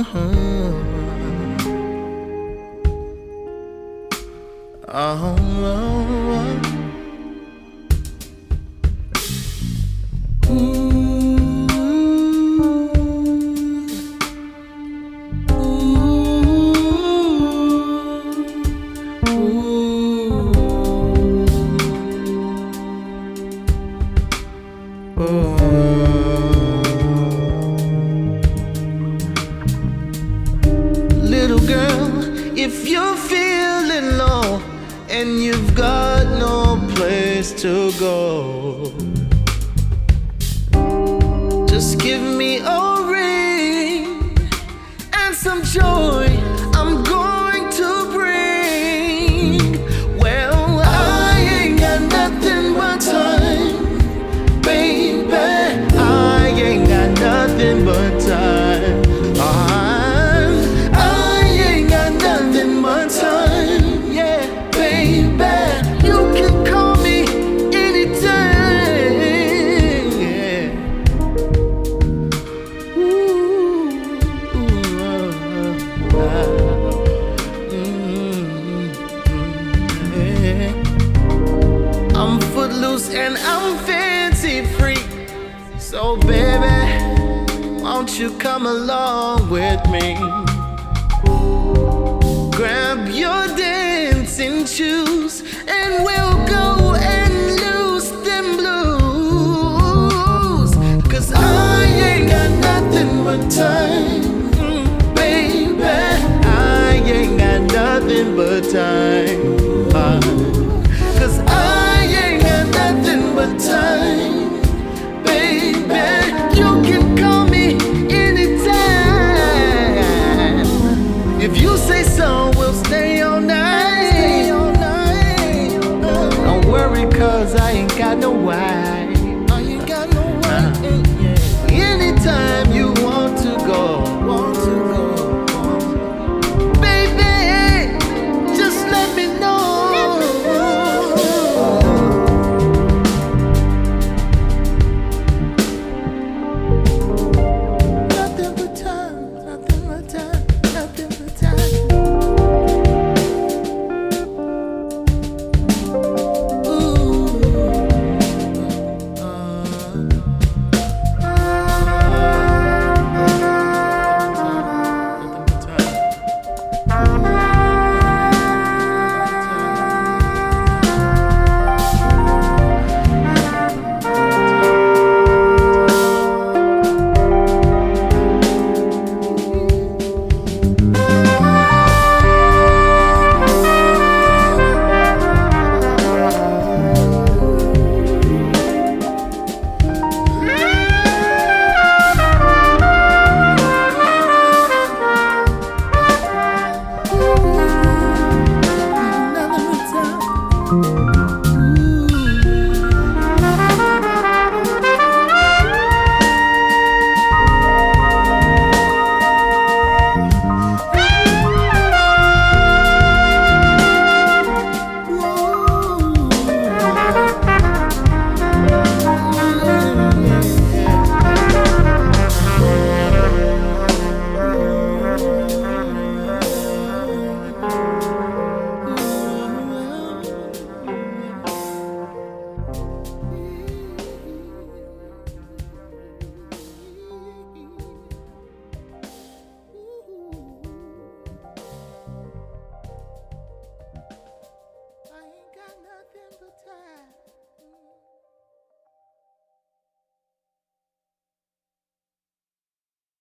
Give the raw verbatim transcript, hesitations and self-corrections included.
Little girl, if you're feeling low and you've got no place to go, just give me a ring and some joy I'm going to bring. Well, I ain't got nothing but time, baby. I ain't got nothing but time. I'm, I ain't got nothing but time, yeah, baby. You can call me anytime, yeah. Ooh, ooh, uh, uh, mm, yeah. I'm footloose and I'm fancy free, so baby, won't you come along with me? Grab your dancing shoes and we'll go and lose them blues. Cause I ain't got nothing but time, mm, baby. I ain't got nothing but time, uh, Cause I ain't got nothing but time, baby. You can call me anytime. If you say so, we'll stay all night. Stay all night. Don't worry, cause I ain't got no why. I ain't got no why. Uh, yeah. Anytime you want to go, want to go, baby, just let me know. Nothing but time, nothing but time, nothing but time. Ooh, uh, nothing but time. I ain't got nothing but time.